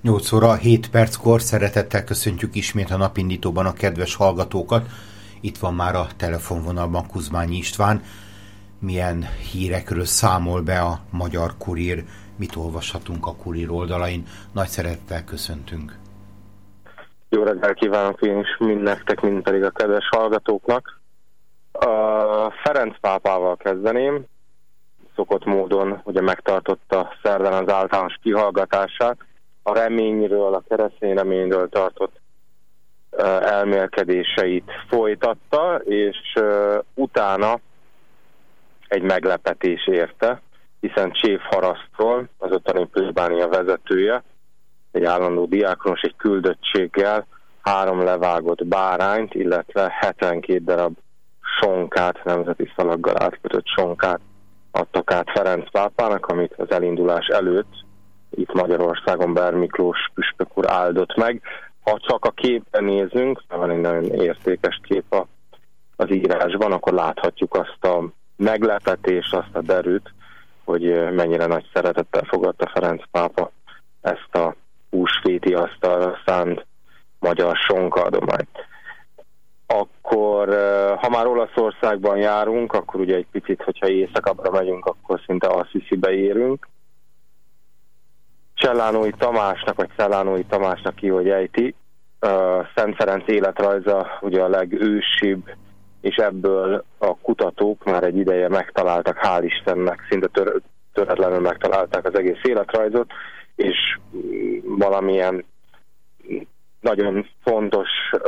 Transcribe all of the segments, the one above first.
8 óra 7 perckor szeretettel köszöntjük ismét a napindítóban a kedves hallgatókat. Itt van már a telefonvonalban Kuzmányi István. Milyen hírekről számol be a Magyar Kurír, mit olvashatunk a Kurír oldalain. Nagy szeretettel köszöntünk. Jó reggel kívánok én is mind nektek, mind pedig a kedves hallgatóknak. Ferenc pápával kezdeném. Szokott módon ugye megtartotta szerdán az általános kihallgatását. A reményről, a keresztény reményről tartott elmélkedéseit folytatta, és utána egy meglepetés érte, hiszen Csév Harasztról, az ottani plébánia vezetője, egy állandó diákonos, egy küldöttséggel 3 levágott bárányt, illetve 72 darab sonkát, nemzeti szalaggal átkötött sonkát adtak át Ferenc pápának, amit az elindulás előtt itt Magyarországon Ber Miklós püspök úr áldott meg. Ha csak a képben nézünk, van egy nagyon értékes kép az írásban, akkor láthatjuk azt a meglepetést, azt a derűt, hogy mennyire nagy szeretettel fogadta Ferenc pápa ezt a húsvéti asztalra szánt magyar sonkaadományt. Akkor, ha már Olaszországban járunk, akkor ugye egy picit, hogyha északabbra megyünk, akkor szinte Assisibe érünk. Cellánói Tamásnak, vagy Cellánói Tamásnak ki, hogy ejti, Szent Ferenc életrajza ugye a legősibb, és ebből a kutatók már egy ideje megtaláltak, hál' Istennek, szinte töretlenül megtalálták az egész életrajzot, és valamilyen nagyon fontos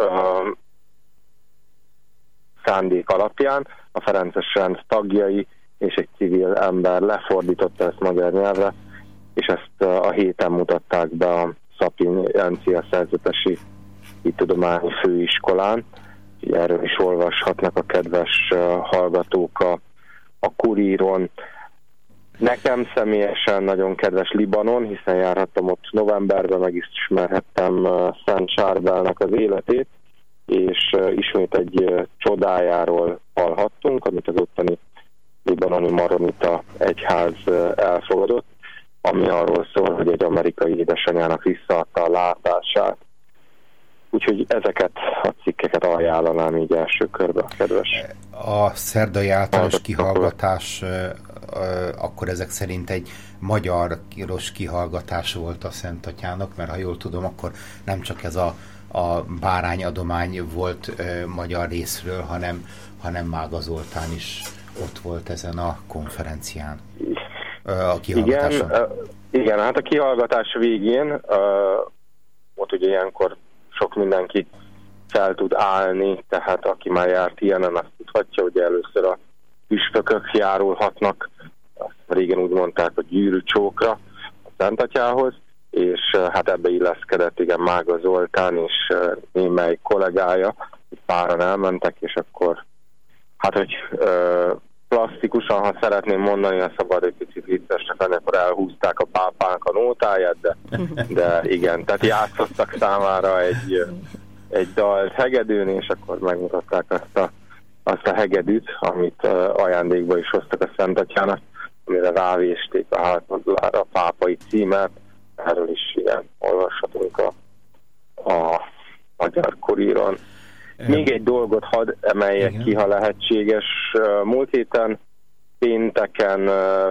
szándék alapján a ferences rend tagjai és egy civil ember lefordította ezt magyar nyelvre, és ezt a héten mutatták be a Szapiencia Szerzetesi Hittudományi Főiskolán. Erről is olvashatnak a kedves hallgatók a Kuríron. Nekem személyesen nagyon kedves Libanon, hiszen járhattam ott novemberben, meg is ismerhettem Szent Sárbelnek az életét, és ismét egy csodájáról hallhattunk, amit az ottani libanoni maronita egyház elfogadott, ami arról szól, hogy egy amerikai édesanyának visszaadta a látását. Úgyhogy ezeket a cikkeket ajánlanám így első körbe, kedves. A szerdai általános kihallgatás akkor ezek szerint egy magyaros kihallgatás volt a Szent Atyának, mert ha jól tudom, akkor nem csak ez a bárányadomány volt magyar részről, hanem Mága Zoltán is ott volt ezen a konferencián. A kihallgatáson. Igen, hát a kihallgatás végén ott ugye ilyenkor sok mindenki fel tud állni, tehát aki már járt ilyenen, azt tudhatja, hogy először a püspökök járulhatnak, régen úgy mondták, hogy gyűrűcsókra a Szent Atyához, és hát ebbe illeszkedett igen Mága Zoltán és némely kollégája, páran elmentek, és akkor hát, hogy plastikusan, ha szeretném mondani, a szabad egy picit viccesnek, akkor elhúzták a pápának a nótáját, de igen, tehát játszottak számára egy dalt hegedűn, és akkor megmutatták azt a hegedűt, amit ajándékba is hoztak a Szent Atyának, amire rávésték a hátmodulára a pápai címet. Erről is igen, olvashatunk a Magyar Kuríron. Még egy dolgot hadd emeljek ki, ha lehetséges. Múlt héten pénteken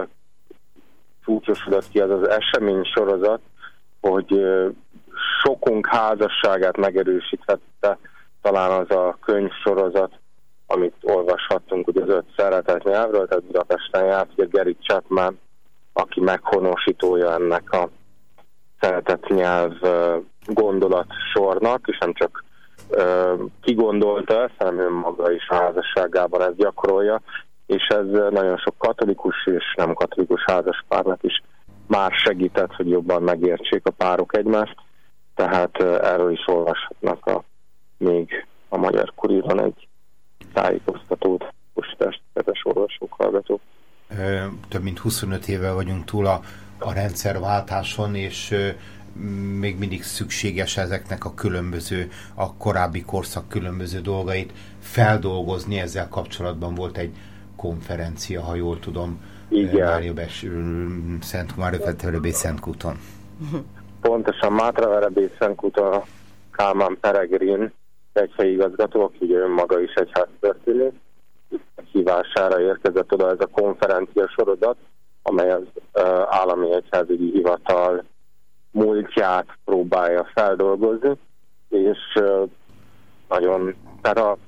csúcsosodott ki az esemény sorozat, hogy sokunk házasságát megerősíthette talán az a könyvsorozat, amit olvashattunk ugye az 5 szeretet nyelvről, tehát Budapesten járt, ugye Gary Chapman, aki meghonosítója ennek a szeretet nyelv gondolatsornak, és nem csak kigondolta ezt, hanem önmaga is a házasságában ezt gyakorolja, és ez nagyon sok katolikus és nem katolikus házaspárnak is már segített, hogy jobban megértsék a párok egymást, tehát erről is olvashatnak még a Magyar Kuríron egy tájékoztatót, most kedves olvasók, hallgatók. Több mint 25 éve vagyunk túl a rendszerváltáson, és még mindig szükséges ezeknek a különböző, a korábbi korszak különböző dolgait feldolgozni. Ezzel kapcsolatban volt egy konferencia, ha jól tudom, Mária Szentkúton. Pontosan Mátraverebészenkuta Kálmán Peregrin egyhelyigazgató, aki ugye önmaga is egyháztörténész, hívására érkezett oda ez a konferencia sorozat, amely az állami egyházügyi hivatal múltját próbálja feldolgozni, és nagyon, tehát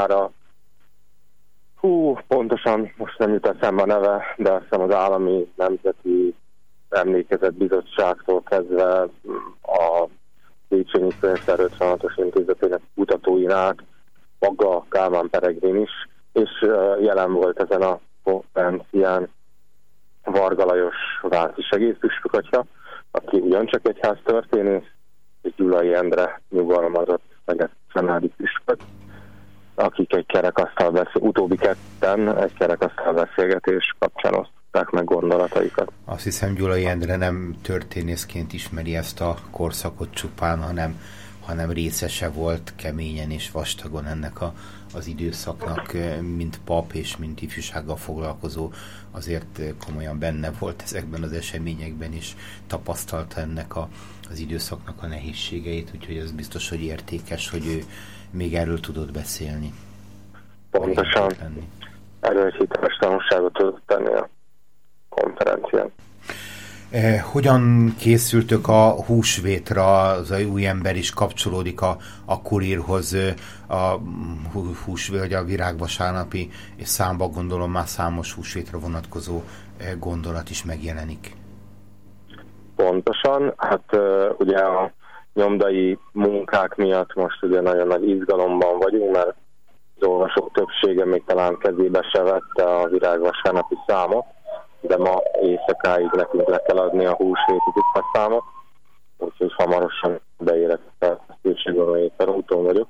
pontosan most nem jut eszembe a neve, de azt hiszem az Állami Nemzeti Emlékezetbizottságtól kezdve a Széchenyi Könyvtár 56-os intézetének kutatóin át maga Kálmán Peregrin is, és jelen volt ezen a konferencián Varga Lajos váci segédpüspökatya, aki ugyancsak egyháztörténész, és Gyulai Endre nyugalmazott szeged-szenádi püspök, akik utóbbi ketten egy kerekasztal beszélgetés kapcsán osztották meg gondolataikat. Azt hiszem, Gyulai Endre nem történészként ismeri ezt a korszakot csupán, hanem részese volt keményen és vastagon ennek az időszaknak, mint pap és mint ifjúsággal foglalkozó, azért komolyan benne volt ezekben az eseményekben, és tapasztalta ennek az időszaknak a nehézségeit, úgyhogy ez biztos, hogy értékes, hogy ő még erről tudott beszélni. Pontosan. Erről egy hiteles tanulságot tudott tenni a konferencián. Hogyan készültök a húsvétra? Az új ember is kapcsolódik a kurírhoz, a húsvét, vagy a virágvasárnapi és számba gondolom már számos húsvétra vonatkozó gondolat is megjelenik. Pontosan. Hát ugye a nyomdai munkák miatt most ugye nagyon nagy izgalomban vagyunk, mert az olvasók többsége még talán kezébe se vette a virágvasárnapi számot, de ma éjszakáig nekünk le kell adni a húsvéti titkasztámot, úgyhogy hamarosan beérek a szerkesztőségben, éppen úton vagyok,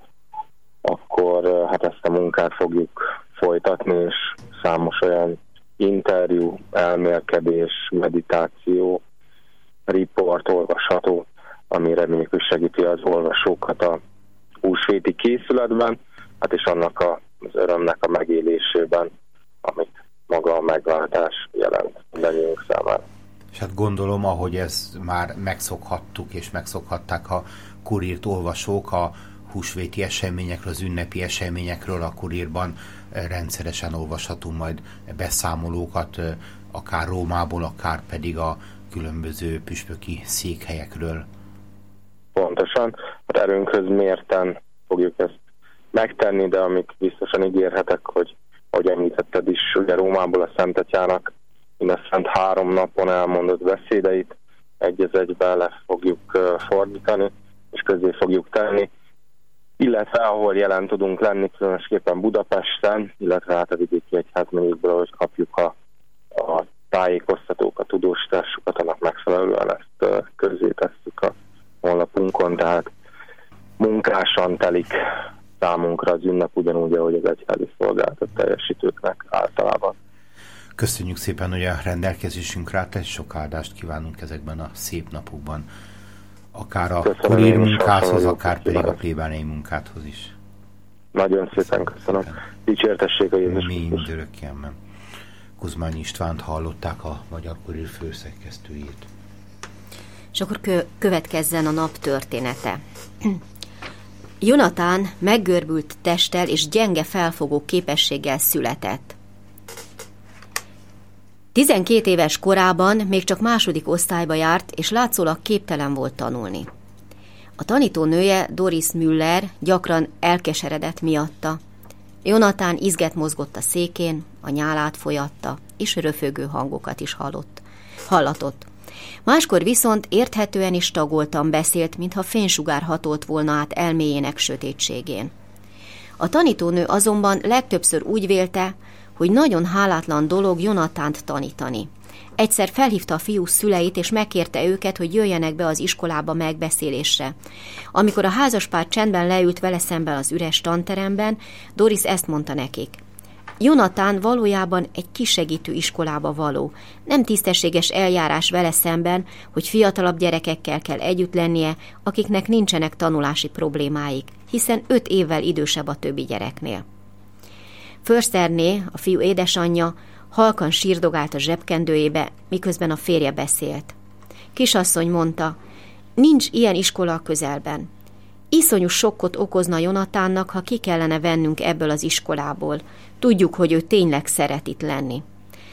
akkor hát ezt a munkát fogjuk folytatni, és számos olyan interjú, elmélkedés, meditáció, riport olvasható, ami reméljük, hogy segíti az olvasókat a húsvéti készületben, hát és annak az örömnek a megélésében, amit maga a megváltás jelent mindannyiunk számára. És hát gondolom, ahogy ezt már megszokhattuk és megszokhatták a kurírt olvasók, a húsvéti eseményekről, az ünnepi eseményekről a kurírban rendszeresen olvashatunk majd beszámolókat, akár Rómából, akár pedig a különböző püspöki székhelyekről. Pontosan. Hát erőnkhöz mérten fogjuk ezt megtenni, de amit biztosan ígérhetek, hogy ahogy említetted is, ugye Rómából a Szent Atyának mindeszent 3 napon elmondott beszédeit egy az egyben le fogjuk fordítani, és közé fogjuk tenni, illetve ahol jelen tudunk lenni, különösképpen Budapesten, illetve hát a vidéki egyházmegyékből, hogy kapjuk a tájékoztatók, a tudósításokat, annak megfelelően ezt közé tesszük a honlapunkon, tehát munkásan telik számunkra az ünnep, ugyanúgy, ahogy az egyházi szolgálatot teljesítőknek általában. Köszönjük szépen, hogy a rendelkezésünkre állt, és sok áldást kívánunk ezekben a szép napokban, akár a kurír munkádhoz, akár pedig a plébániai munkádhoz is. Nagyon szépen köszönöm. Dicsértessék a Jézus Krisztus. Mindörökké, amen. Kuzmány Istvánt hallották, a Magyar Kurír főszerkesztőjét. És akkor következzen a nap története. Jonatán meggörbült testtel és gyenge felfogó képességgel született. 12 éves korában még csak második osztályba járt, és látszólag képtelen volt tanulni. A tanítónője, Doris Müller gyakran elkeseredett miatta. Jonatán izget mozgott a székén, a nyálát folyatta, és röfögő hangokat is hallatott. Máskor viszont érthetően és tagoltan beszélt, mintha fénysugár hatolt volna át elméjének sötétségén. A tanítónő azonban legtöbbször úgy vélte, hogy nagyon hálátlan dolog Jonatánt tanítani. Egyszer felhívta a fiú szüleit, és megkérte őket, hogy jöjjenek be az iskolába megbeszélésre. Amikor a házaspár csendben leült vele szemben az üres tanteremben, Doris ezt mondta nekik: Jonatán valójában egy kisegítő iskolába való. Nem tisztességes eljárás vele szemben, hogy fiatalabb gyerekekkel kell együtt lennie, akiknek nincsenek tanulási problémáik, hiszen 5 évvel idősebb a többi gyereknél. Försterné, a fiú édesanyja, halkan sírdogált a zsebkendőjébe, miközben a férje beszélt. Kisasszony, mondta, Nincs ilyen iskola a közelben. Iszonyú sokkot okozna Jonatánnak, ha ki kellene vennünk ebből az iskolából. Tudjuk, hogy ő tényleg szeret itt lenni.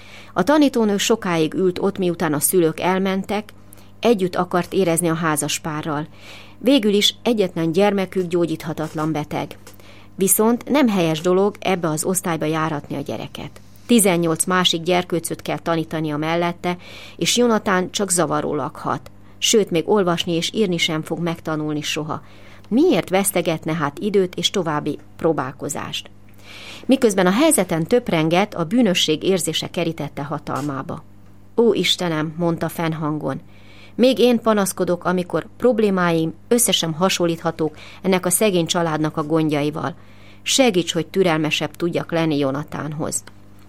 A tanítónő sokáig ült ott, miután a szülők elmentek, együtt akart érezni a házaspárral. Végül is egyetlen gyermekük gyógyíthatatlan beteg. Viszont nem helyes dolog ebbe az osztályba járatni a gyereket. 18 másik gyerkőcöt kell tanítania mellette, és Jonatán csak zavarólag hat. Sőt, még olvasni és írni sem fog megtanulni soha. Miért vesztegetne hát időt és további próbálkozást? Miközben a helyzeten töprenget, a bűnösség érzése kerítette hatalmába. Ó, Istenem, mondta fennhangon, még én panaszkodok, amikor problémáim összesen hasonlíthatók ennek a szegény családnak a gondjaival. Segíts, hogy türelmesebb tudjak lenni Jonatánhoz.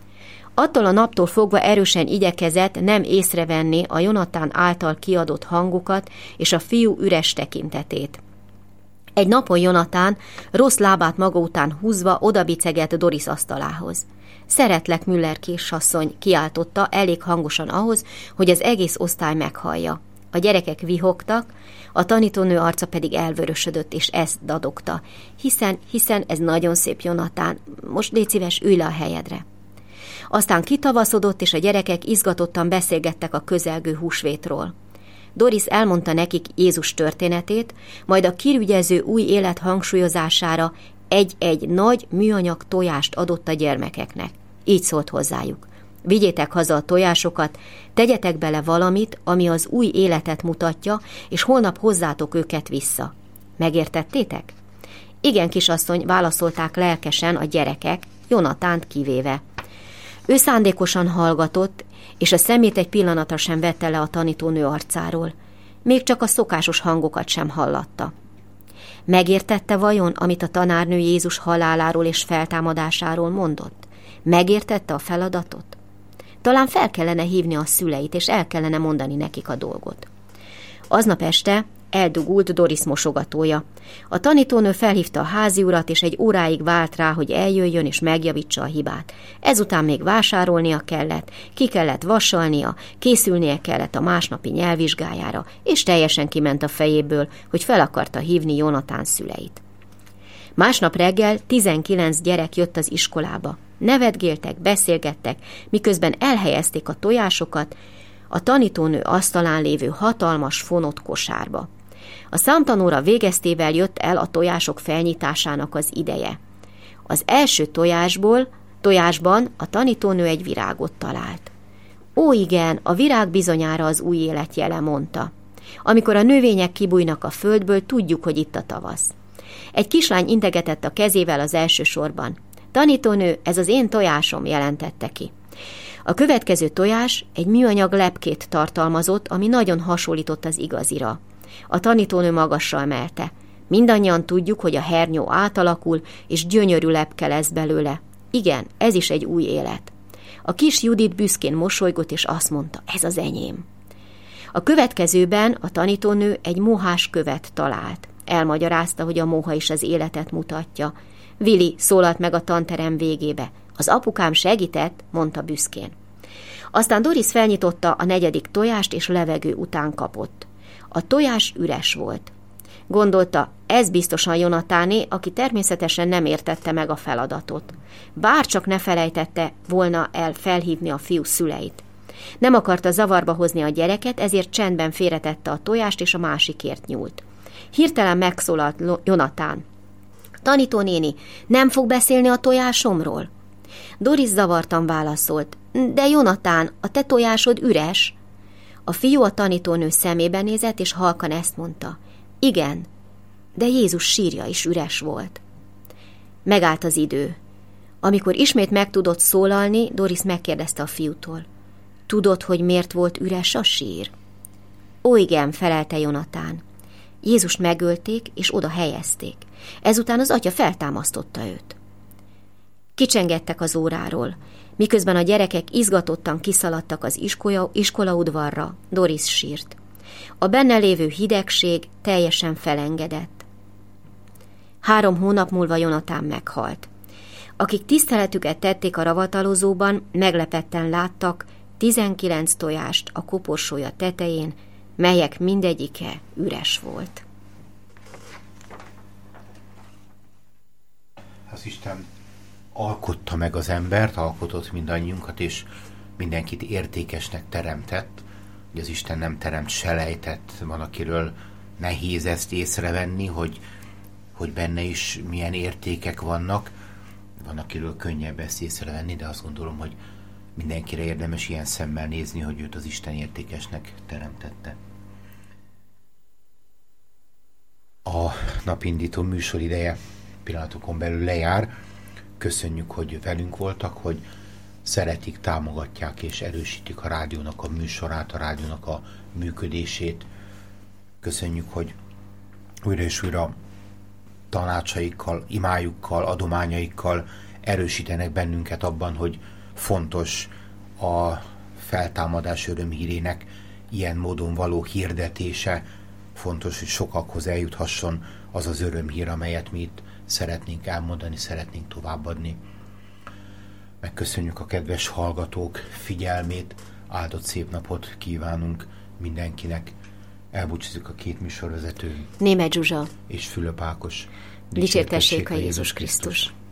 Attól a naptól fogva erősen igyekezett nem észrevenni a Jonatán által kiadott hangokat és a fiú üres tekintetét. Egy napon Jonatán rossz lábát maga után húzva odabicegett Doris asztalához. Szeretlek, Müller kisasszony, kiáltotta elég hangosan ahhoz, hogy az egész osztály meghallja. A gyerekek vihogtak, a tanítónő arca pedig elvörösödött, és ezt dadogta. Hiszen ez nagyon szép, Jonatán, most légy szíves, ülj le a helyedre. Aztán kitavaszodott, és a gyerekek izgatottan beszélgettek a közelgő húsvétról. Doris elmondta nekik Jézus történetét, majd a kirügyező új élet hangsúlyozására egy-egy nagy műanyag tojást adott a gyermekeknek. Így szólt hozzájuk. Vigyétek haza a tojásokat, tegyetek bele valamit, ami az új életet mutatja, és holnap hozzátok őket vissza. Megértettétek? Igen, kisasszony, válaszolták lelkesen a gyerekek, Jonatánt kivéve. Ő szándékosan hallgatott, és a szemét egy pillanatra sem vette le a tanítónő arcáról. Még csak a szokásos hangokat sem hallatta. Megértette vajon, amit a tanárnő Jézus haláláról és feltámadásáról mondott? Megértette a feladatot? Talán fel kellene hívni a szüleit, és el kellene mondani nekik a dolgot. Aznap este eldugult Doris mosogatója. A tanítónő felhívta a háziurat, és egy óráig várt rá, hogy eljöjjön és megjavítsa a hibát. Ezután még vásárolnia kellett, ki kellett vasalnia, készülnie kellett a másnapi nyelvvizsgájára, és teljesen kiment a fejéből, hogy fel akarta hívni Jonatán szüleit. Másnap reggel 19 gyerek jött az iskolába. Nevetgéltek, beszélgettek, miközben elhelyezték a tojásokat a tanítónő asztalán lévő hatalmas fonott kosárba. A számtanóra végeztével jött el a tojások felnyitásának az ideje. Az első tojásban a tanítónő egy virágot talált. Ó igen, a virág bizonyára az új élet jele, mondta. Amikor a növények kibújnak a földből, tudjuk, hogy itt a tavasz. Egy kislány integetett a kezével az első sorban. Tanítónő, ez az én tojásom, jelentette ki. A következő tojás egy műanyag lepkét tartalmazott, ami nagyon hasonlított az igazira. A tanítónő magasra emelte. Mindannyian tudjuk, hogy a hernyó átalakul, és gyönyörű lepke lesz belőle. Igen, ez is egy új élet. A kis Judit büszkén mosolygott, és azt mondta, ez az enyém. A következőben a tanítónő egy mohás követ talált. Elmagyarázta, hogy a moha is az életet mutatja. Vili szólalt meg a tanterem végébe. Az apukám segített, mondta büszkén. Aztán Doris felnyitotta a 4. tojást, és levegő után kapott. A tojás üres volt. Gondolta, ez biztosan Jonatáné, aki természetesen nem értette meg a feladatot. Bárcsak ne felejtette volna el felhívni a fiú szüleit. Nem akarta zavarba hozni a gyereket, ezért csendben félretette a tojást, és a másikért nyúlt. Hirtelen megszólalt Jonatán. Tanítónéni, nem fog beszélni a tojásomról? Doris zavartan válaszolt. De Jonatán, a te tojásod üres. A fiú a tanítónő szemébe nézett, és halkan ezt mondta. Igen, de Jézus sírja is üres volt. Megállt az idő. Amikor ismét meg tudott szólalni, Doris megkérdezte a fiútól. Tudod, hogy miért volt üres a sír? Ó, igen, felelte Jonatán. Jézust megölték, és oda helyezték. Ezután az atya feltámasztotta őt. Kicsengettek az óráról. Miközben a gyerekek izgatottan kiszaladtak az iskolaudvarra, Doris sírt. A benne lévő hidegség teljesen felengedett. 3 hónap múlva Jonatán meghalt. Akik tiszteletüket tették a ravatalozóban, meglepetten láttak 19 tojást a koporsója tetején, melyek mindegyike üres volt. Az Isten alkotta meg az embert, alkotott mindannyiunkat, és mindenkit értékesnek teremtett. Ugye az Isten nem teremt selejtet, van, akiről nehéz ezt észrevenni, hogy benne is milyen értékek vannak. Van, akiről könnyebb ezt észrevenni, de azt gondolom, hogy mindenkire érdemes ilyen szemmel nézni, hogy őt az Isten értékesnek teremtette. A napindító műsor ideje pillanatokon belül lejár. Köszönjük, hogy velünk voltak, hogy szeretik, támogatják és erősítik a rádiónak a műsorát, a rádiónak a működését. Köszönjük, hogy újra és újra tanácsaikkal, imájukkal, adományaikkal erősítenek bennünket abban, hogy fontos a feltámadás örömhírének ilyen módon való hirdetése, fontos, hogy sokakhoz eljuthasson az az örömhír, amelyet mi itt szeretnénk elmondani, szeretnénk továbbadni. Megköszönjük a kedves hallgatók figyelmét, áldott szép napot kívánunk mindenkinek. Elbúcsúzik a két műsorvezető, Németh Zsuzsa és Fülöp Ákos. Dicsértessék a Jézus Krisztus!